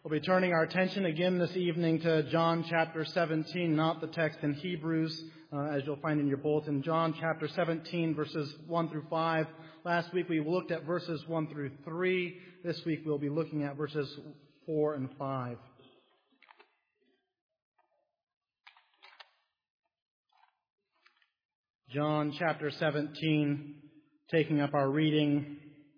We'll be turning our attention again this evening to John chapter 17, not the text in Hebrews, as you'll find in your bulletin. John chapter 17, verses 1 through 5. Last week we looked at verses 1 through 3. This week we'll be looking at verses 4 and 5. John chapter 17, taking up our reading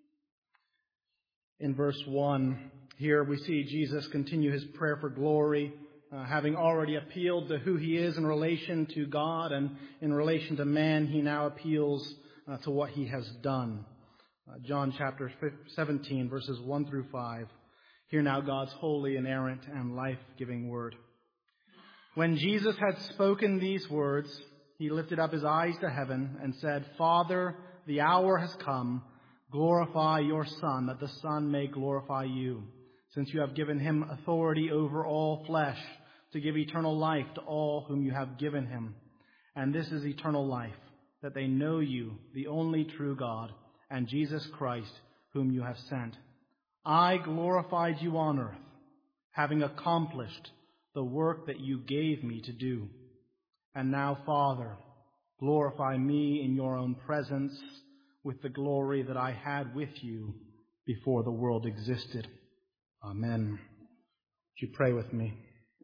in verse 1. Here we see Jesus continue his prayer for glory, having already appealed to who he is in relation to God and in relation to man. He now appeals to what he has done. John chapter 17, verses 1 through 5. Hear now God's holy, inerrant, and life-giving word. When Jesus had spoken these words, he lifted up his eyes to heaven and said, Father, the hour has come. Glorify your Son, that the Son may glorify you, since you have given him authority over all flesh, to give eternal life to all whom you have given him. And this is eternal life, that they know you, the only true God, and Jesus Christ, whom you have sent. I glorified you on earth, having accomplished the work that you gave me to do. And now, Father, glorify me in your own presence with the glory that I had with you before the world existed. Amen. Would you pray with me?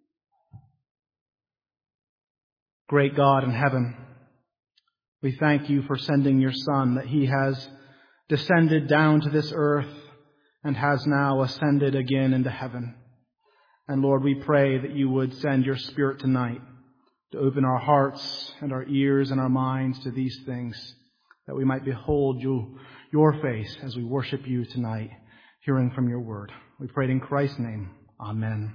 Great God in heaven, we thank you for sending your Son, that he has descended down to this earth and has now ascended again into heaven. And Lord, we pray that you would send your Spirit tonight to open our hearts and our ears and our minds to these things, that we might behold your face as we worship you tonight, hearing from your word. We pray it in Christ's name. Amen.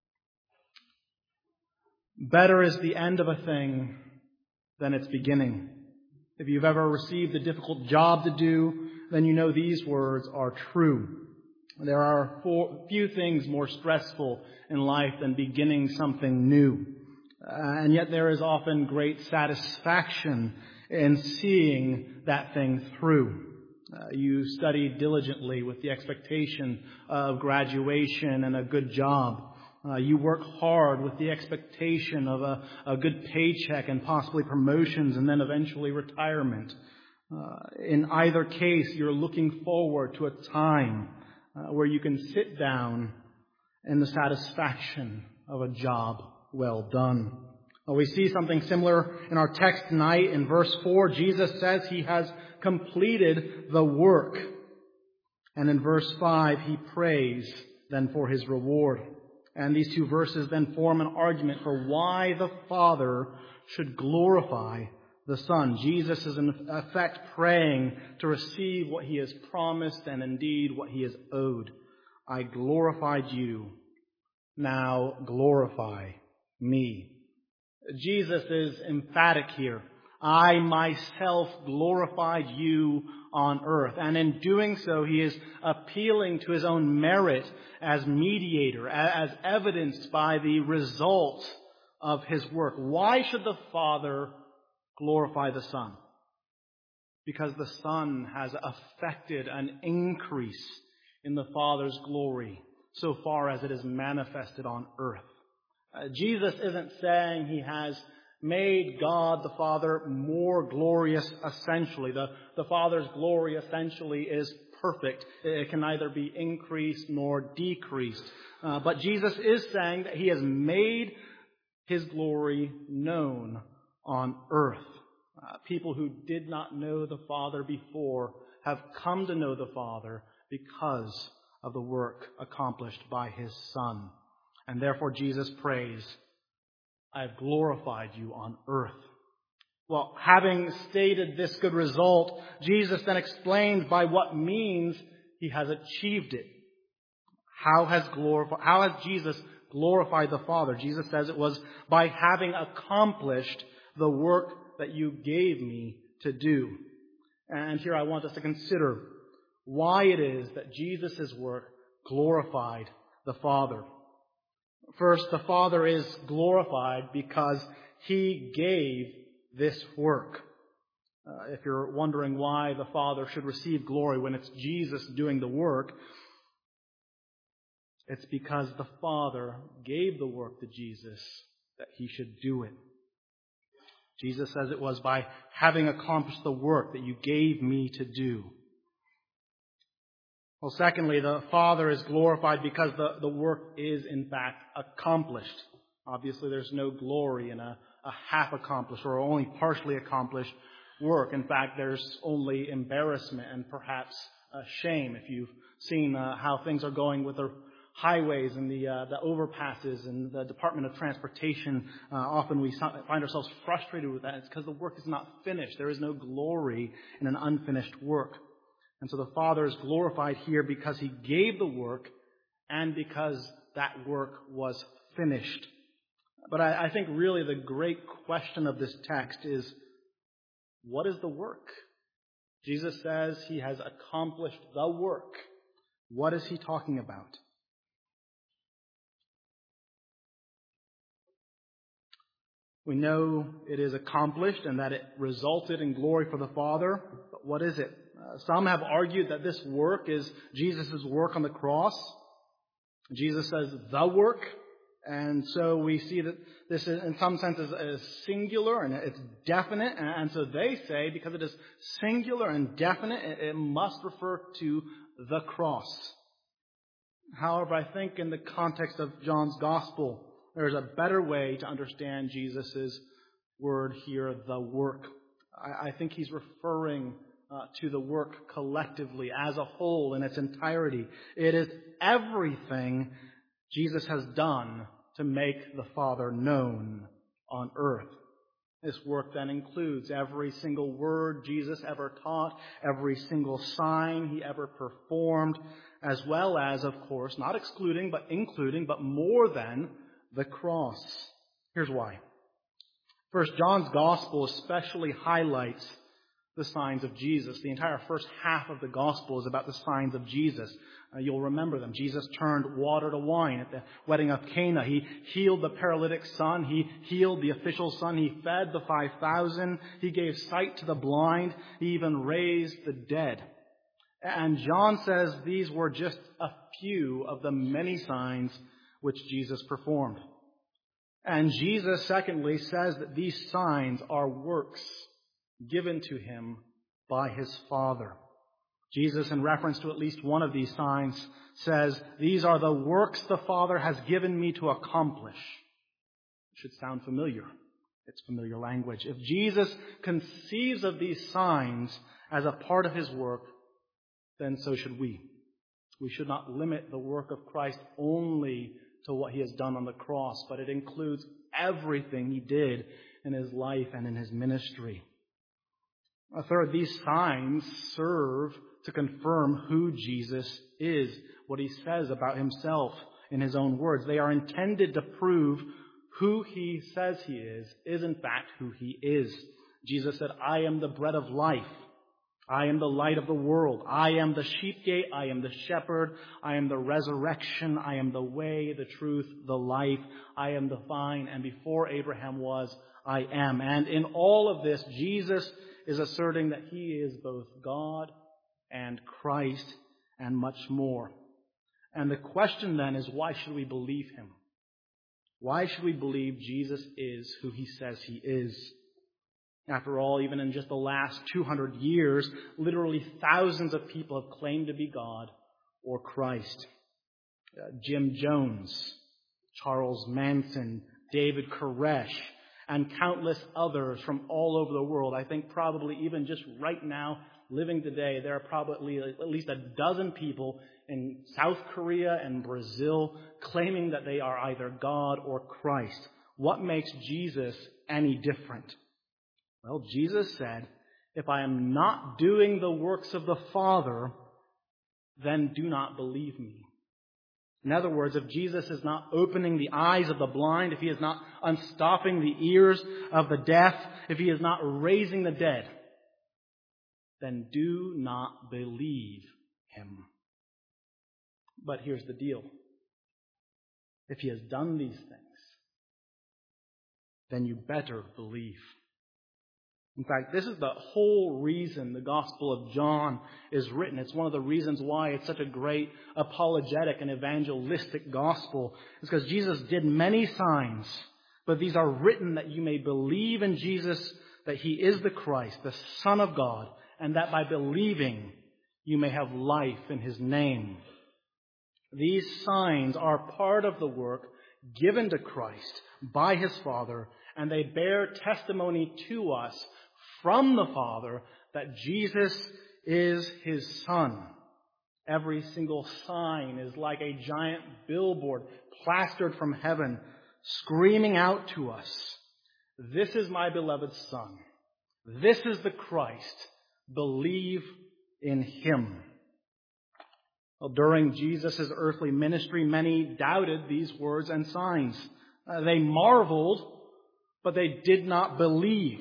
Better is the end of a thing than its beginning. If you've ever received a difficult job to do, then you know these words are true. There are few things more stressful in life than beginning something new. And yet there is often great satisfaction in seeing that thing through. You study diligently with the expectation of graduation and a good job. You work hard with the expectation of a good paycheck and possibly promotions and then eventually retirement. In either case, you're looking forward to a time where you can sit down in the satisfaction of a job well done. We see something similar in our text tonight. In verse 4, Jesus says he has completed the work. And in verse 5, he prays then for his reward. And these two verses then form an argument for why the Father should glorify the Son. Jesus is in effect praying to receive what he has promised and indeed what he has owed. I glorified you. Now glorify me. Jesus is emphatic here. I myself glorified you on earth. And in doing so, he is appealing to his own merit as mediator, as evidenced by the result of his work. Why should the Father glorify the Son? Because the Son has effected an increase in the Father's glory so far as it is manifested on earth. Jesus isn't saying he has made God the Father more glorious essentially. The Father's glory essentially is perfect. It can neither be increased nor decreased. But Jesus is saying that he has made his glory known on earth. People who did not know the Father before have come to know the Father because of the work accomplished by his Son. And therefore Jesus prays, I have glorified you on earth. Well, having stated this good result, Jesus then explains by what means he has achieved it. How has Jesus glorified the Father? Jesus says it was by having accomplished the work that you gave me to do. And here I want us to consider why it is that Jesus' work glorified the Father. First, the Father is glorified because he gave this work. If you're wondering why the Father should receive glory when it's Jesus doing the work, It's because the Father gave the work to Jesus that he should do it. Jesus says it was by having accomplished the work that you gave me to do. Well, secondly, the Father is glorified because the work is, in fact, accomplished. Obviously, there's no glory in a half-accomplished or only partially accomplished work. In fact, there's only embarrassment and perhaps shame. If you've seen how things are going with the highways and the overpasses and the Department of Transportation, often we find ourselves frustrated with that. It's because the work is not finished. There is no glory in an unfinished work. And so the Father is glorified here because he gave the work and because that work was finished. But I think really the great question of this text is, what is the work? Jesus says he has accomplished the work. What is he talking about? We know it is accomplished and that it resulted in glory for the Father, but what is it? Some have argued that this work is Jesus' work on the cross. Jesus says the work, and so we see that this is, in some sense, is singular and it's definite, and so they say because it is singular and definite, it must refer to the cross. However, I think in the context of John's Gospel, there's a better way to understand Jesus' word here, the work. I think he's referring to the work collectively as a whole in its entirety. It is everything Jesus has done to make the Father known on earth. This work then includes every single word Jesus ever taught, every single sign he ever performed, as well as, of course, not excluding, but including, but more than the cross. Here's why. First, John's Gospel especially highlights the signs of Jesus. The entire first half of the Gospel is about the signs of Jesus. You'll remember them. Jesus turned water to wine at the wedding of Cana. He healed the paralytic son. He healed the official son. He fed the 5,000. He gave sight to the blind. He even raised the dead. And John says these were just a few of the many signs which Jesus performed. And Jesus, secondly, says that these signs are works given to him by his Father. Jesus, in reference to at least one of these signs, says, "These are the works the Father has given me to accomplish." It should sound familiar. It's familiar language. If Jesus conceives of these signs as a part of his work, then so should we. We should not limit the work of Christ only to what he has done on the cross, but it includes everything he did in his life and in his ministry. Third, these signs serve to confirm who Jesus is, what he says about himself in his own words. They are intended to prove who he says he is in fact who he is. Jesus said, "I am the bread of life. I am the light of the world. I am the sheep gate. I am the shepherd. I am the resurrection. I am the way, the truth, the life. I am the vine. And before Abraham was, I am." And in all of this, Jesus is asserting that he is both God and Christ and much more. And the question then is, why should we believe him? Why should we believe Jesus is who he says he is? After all, even in just the last 200 years, literally thousands of people have claimed to be God or Christ. Jim Jones, Charles Manson, David Koresh, and countless others from all over the world. I think probably even just right now, living today, there are probably at least a dozen people in South Korea and Brazil claiming that they are either God or Christ. What makes Jesus any different? Well, Jesus said, "If I am not doing the works of the Father, then do not believe me." In other words, if Jesus is not opening the eyes of the blind, if he is not unstopping the ears of the deaf, if he is not raising the dead, then do not believe him. But here's the deal. If he has done these things, then you better believe. In fact, this is the whole reason the Gospel of John is written. It's one of the reasons why it's such a great apologetic and evangelistic gospel. It's because Jesus did many signs, but these are written that you may believe in Jesus, that He is the Christ, the Son of God, and that by believing you may have life in His name. These signs are part of the work given to Christ by His Father, and they bear testimony to us from the Father that Jesus is His Son. Every single sign is like a giant billboard plastered from heaven, screaming out to us, "This is my beloved Son. This is the Christ. Believe in Him." Well, during Jesus' earthly ministry, many doubted these words and signs. They marveled, but they did not believe.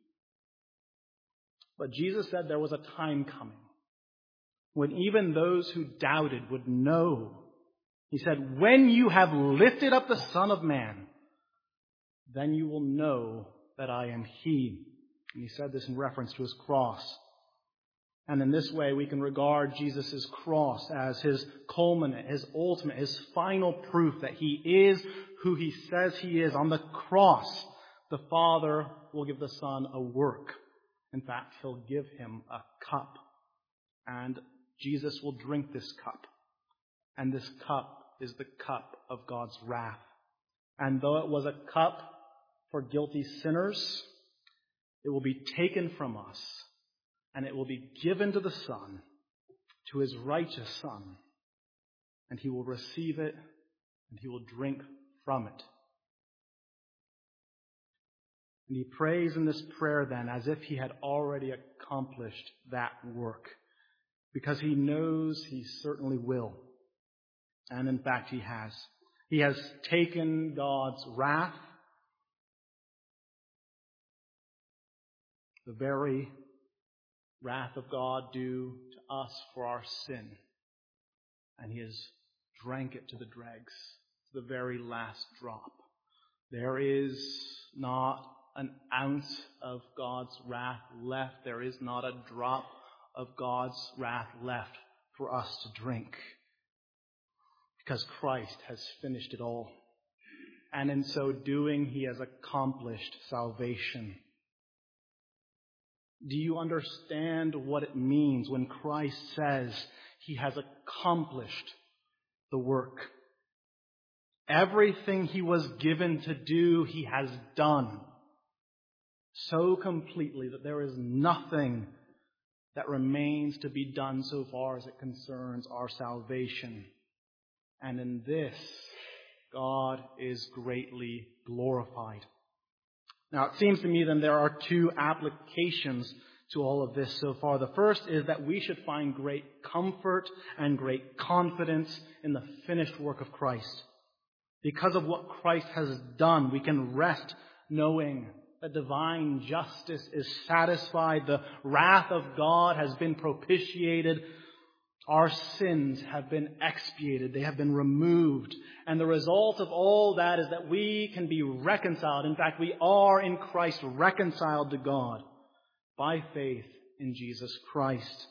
But Jesus said there was a time coming when even those who doubted would know. He said, "When you have lifted up the Son of Man, then you will know that I am He." And He said this in reference to His cross. And in this way, we can regard Jesus' cross as His culminate, His ultimate, His final proof that He is who He says He is. On the cross, the Father will give the Son a work. In fact, He'll give Him a cup. And Jesus will drink this cup. And this cup is the cup of God's wrath. And though it was a cup for guilty sinners, it will be taken from us. And it will be given to the Son, to His righteous Son. And He will receive it, and He will drink from it. And He prays in this prayer then as if He had already accomplished that work, because He knows He certainly will. And in fact, He has. He has taken God's wrath, the very wrath of God due to us for our sin. And He has drank it to the dregs, to the very last drop. There is not an ounce of God's wrath left. There is not a drop of God's wrath left for us to drink. Because Christ has finished it all. And in so doing, He has accomplished salvation. Do you understand what it means when Christ says He has accomplished the work? Everything He was given to do, He has done. So completely that there is nothing that remains to be done so far as it concerns our salvation. And in this, God is greatly glorified. Now, it seems to me then there are two applications to all of this so far. The first is that we should find great comfort and great confidence in the finished work of Christ. Because of what Christ has done, we can rest knowing that divine justice is satisfied. The wrath of God has been propitiated. Our sins have been expiated. They have been removed. And the result of all that is that we can be reconciled. In fact, we are in Christ reconciled to God by faith in Jesus Christ.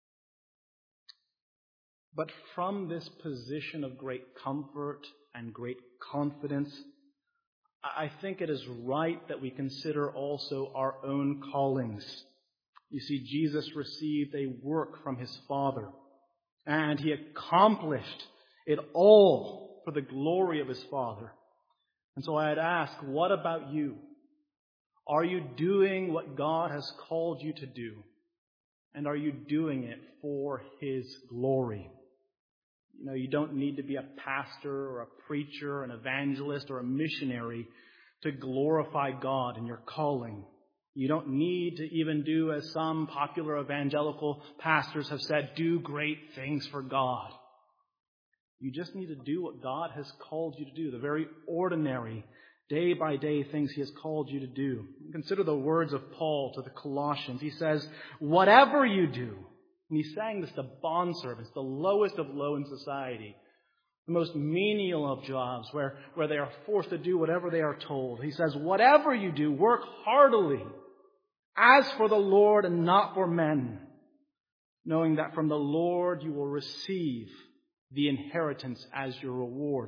But from this position of great comfort and great confidence, I think it is right that we consider also our own callings. You see, Jesus received a work from His Father. And He accomplished it all for the glory of His Father. And so I'd ask, what about you? Are you doing what God has called you to do? And are you doing it for His glory? You know, you don't need to be a pastor or a preacher, an evangelist or a missionary to glorify God in your calling. You don't need to even do, as some popular evangelical pastors have said, do great things for God. You just need to do what God has called you to do, the very ordinary, day-by-day things He has called you to do. Consider the words of Paul to the Colossians. He says, whatever you do, and he's saying this to bondservants, the lowest of low in society, the most menial of jobs, where they are forced to do whatever they are told. He says, whatever you do, work heartily as for the Lord and not for men, knowing that from the Lord you will receive the inheritance as your reward.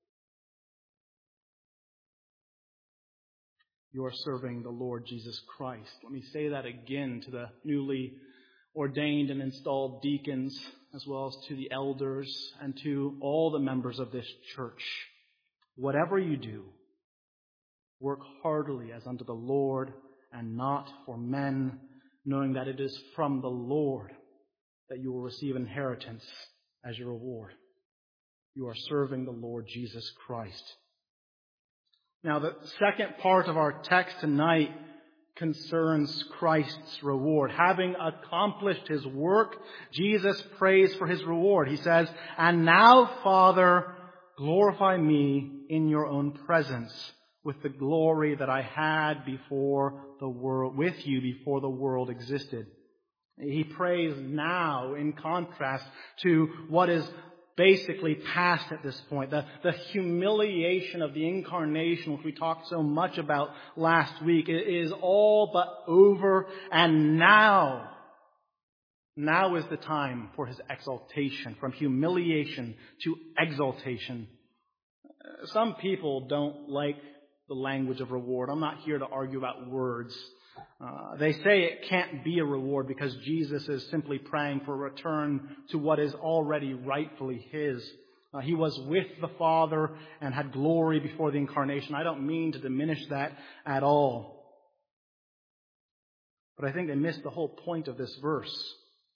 You are serving the Lord Jesus Christ. Let me say that again to the newly ordained and installed deacons, as well as to the elders and to all the members of this church. Whatever you do, work heartily as unto the Lord and not for men, knowing that it is from the Lord that you will receive inheritance as your reward. You are serving the Lord Jesus Christ. Now, the second part of our text tonight concerns Christ's reward. Having accomplished his work, Jesus prays for his reward. He says, "And now, Father, glorify me in your own presence with the glory that I had before the world, with you before the world existed." He prays now in contrast to what is basically past at this point. The humiliation of the incarnation, which we talked so much about last week, is all but over. And now is the time for his exaltation, from humiliation to exaltation. Some people don't like the language of reward. I'm not here to argue about words. They say it can't be a reward because Jesus is simply praying for a return to what is already rightfully his. He was with the Father and had glory before the incarnation. I don't mean to diminish that at all. But I think they missed the whole point of this verse.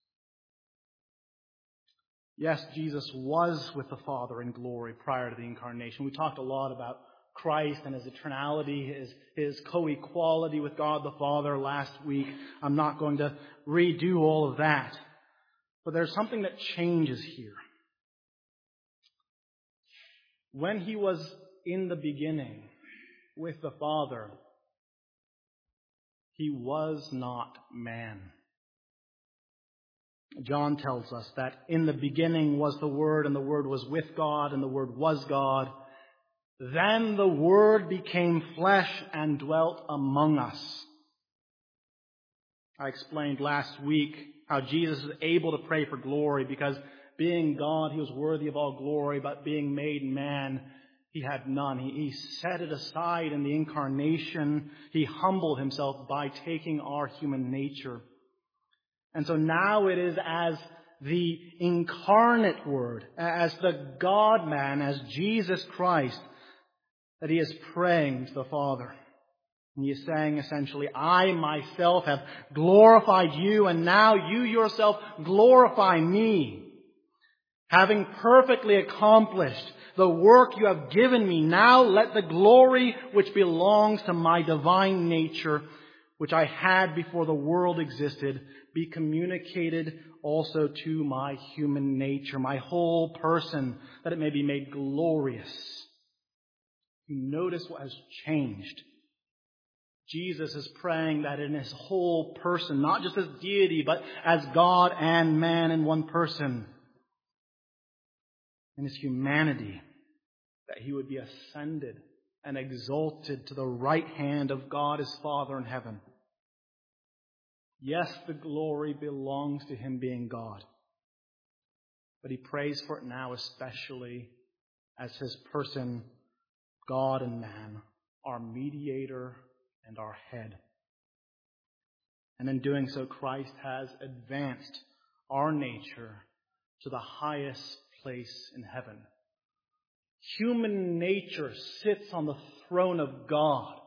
Yes, Jesus was with the Father in glory prior to the incarnation. We talked a lot about Christ and his eternality, his co-equality with God the Father last week. I'm not going to redo all of that. But there's something that changes here. When he was in the beginning with the Father, he was not man. John tells us that in the beginning was the Word, and the Word was with God, and the Word was God. Then the Word became flesh and dwelt among us. I explained last week how Jesus is able to pray for glory because being God, he was worthy of all glory, but being made man, he had none. He set it aside in the incarnation. He humbled himself by taking our human nature. And so now it is as the incarnate Word, as the God-man, as Jesus Christ, that he is praying to the Father. And he is saying essentially, I myself have glorified you, and now you yourself glorify me. Having perfectly accomplished the work you have given me, now let the glory which belongs to my divine nature, which I had before the world existed, be communicated also to my human nature, my whole person, that it may be made glorious. You notice what has changed. Jesus is praying that in his whole person, not just as deity, but as God and man in one person, in his humanity, that he would be ascended and exalted to the right hand of God his Father in heaven. Yes, the glory belongs to him being God, but he prays for it now especially as his person, God and man, our mediator and our head. And in doing so, Christ has advanced our nature to the highest place in heaven. Human nature sits on the throne of God,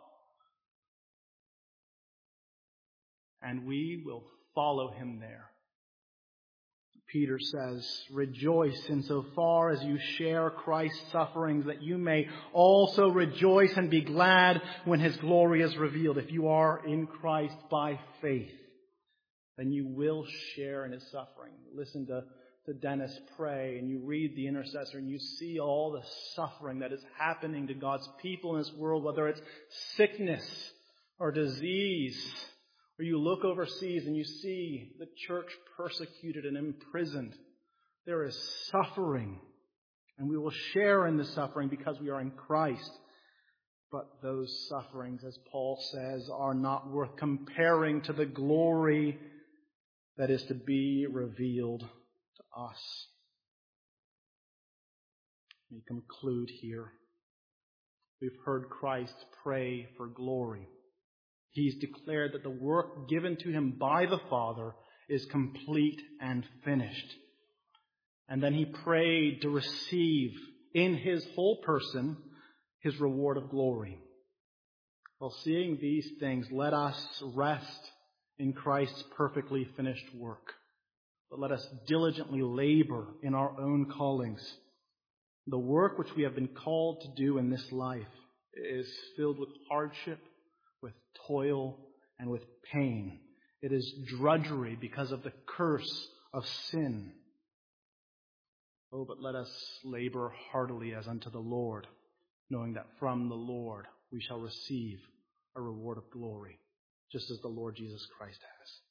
and we will follow him there. Peter says, rejoice insofar as you share Christ's sufferings, that you may also rejoice and be glad when his glory is revealed. If you are in Christ by faith, then you will share in his suffering. Listen to Dennis pray, and you read the intercessor, and you see all the suffering that is happening to God's people in this world, whether it's sickness or disease. Or you look overseas and you see the church persecuted and imprisoned. There is suffering. And we will share in the suffering because we are in Christ. But those sufferings, as Paul says, are not worth comparing to the glory that is to be revealed to us. We conclude here. We've heard Christ pray for glory. He's declared that the work given to him by the Father is complete and finished. And then he prayed to receive in his whole person his reward of glory. Well, seeing these things, let us rest in Christ's perfectly finished work. But let us diligently labor in our own callings. The work which we have been called to do in this life is filled with hardship, with toil, and with pain. It is drudgery because of the curse of sin. Oh, but let us labor heartily as unto the Lord, knowing that from the Lord we shall receive a reward of glory, just as the Lord Jesus Christ has.